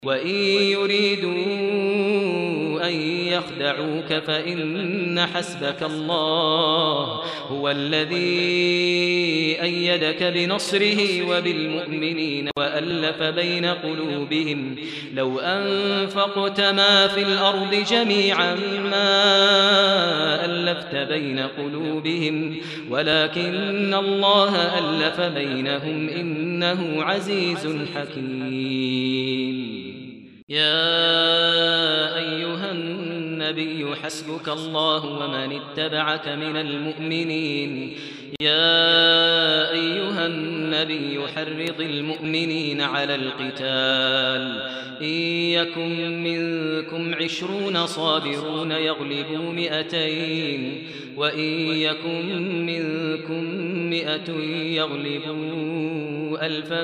وإن يريدوا أن يخدعوك فإن حسبك الله هو الذي أيدك بنصره وبالمؤمنين وألف بين قلوبهم لو أنفقت ما في الأرض جميعا ما ألفت بين قلوبهم ولكن الله ألف بينهم إنه عزيز حكيم. يا أيها النبي حسبك الله ومن اتبعك من المؤمنين. يا أيها النبي حرض المؤمنين على القتال إن يكن منكم 20 صابرون يغلبوا 200 وإن يكن منكم 100 يغلبوا 1000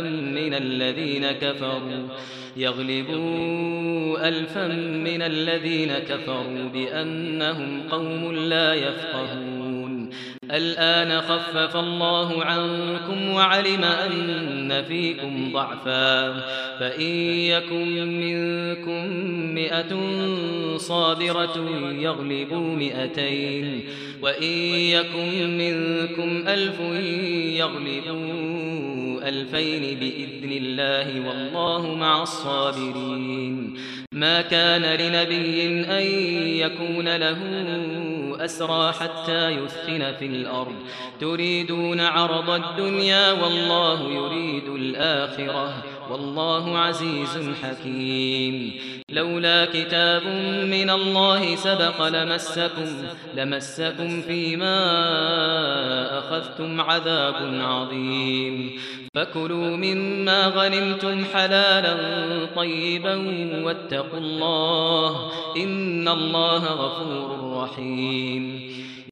من الذين كفروا بأنهم قوم لا يفقهون. الآن خفف الله عنكم وعلم أن فيكم ضعفا فإن يكن منكم 100 صابرة يغلبوا 200 وإن يكن منكم 1000 يغلبوا 2000 بإذن الله والله مع الصابرين. ما كان لنبي أن يكون له أسرى حتى يثخن في الأرض تريدون عرض الدنيا والله يريد الآخرة والله عزيز حكيم. لولا كتاب من الله سبق لمسكم فيما أخذتم عذاب عظيم. فكلوا مما غنمتم حلالا طيبا واتقوا الله إن الله غفور رحيم.